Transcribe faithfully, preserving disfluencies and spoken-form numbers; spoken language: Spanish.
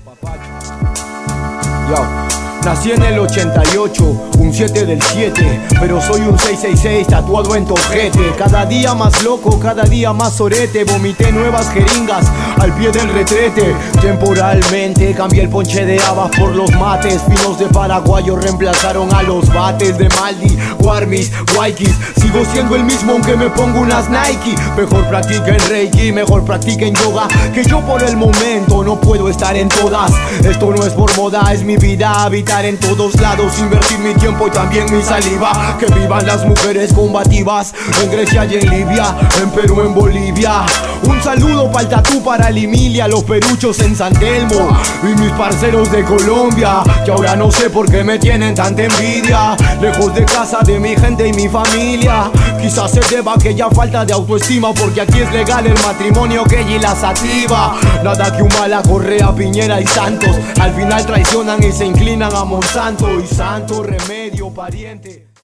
Yo, nací en el ochenta y ocho, un siete del siete, pero soy un seis seis seis tatuado en tu ojete. Cada día más loco, cada día más sorete, vomité nuevas jeringas al pie del retrete. Temporalmente cambié el ponche de habas por los mates, finos de paraguayo reemplazaron a los bates de Maldi, Warmis, Waikis. Sigo siendo el mismo aunque me pongo unas Nike. Mejor practiquen Reiki, mejor practiquen yoga, que yo por el momento no puedo estar en todas. Esto no es por moda, es mi vida, habitar en todos lados, invertir mi tiempo y también mi saliva. Que vivan las mujeres combativas en Grecia y en Libia, en Perú, en Bolivia. Un saludo pa'l tatú, para la Emilia, los peruchos en San Telmo y mis parceros de Colombia, que ahora no sé por qué me tienen tanta envidia. Lejos de casa, de mi gente y mi familia. Quizás se deba a aquella falta de autoestima, porque aquí es legal el matrimonio gay y la sativa. Nada que Humala, Correa, Piñera y Santos al final traicionan y se inclinan a Monsanto y Santo Remedio, pariente.